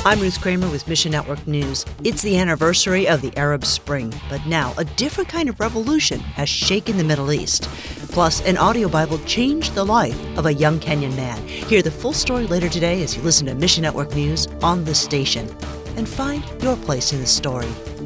I'm Ruth Kramer with Mission Network News. It's the anniversary of the Arab Spring, but now a different kind of revolution has shaken the Middle East. Plus, an audio Bible changed the life of a young Kenyan man. Hear the full story later today as you listen to Mission Network News on this station. And find your place in the story.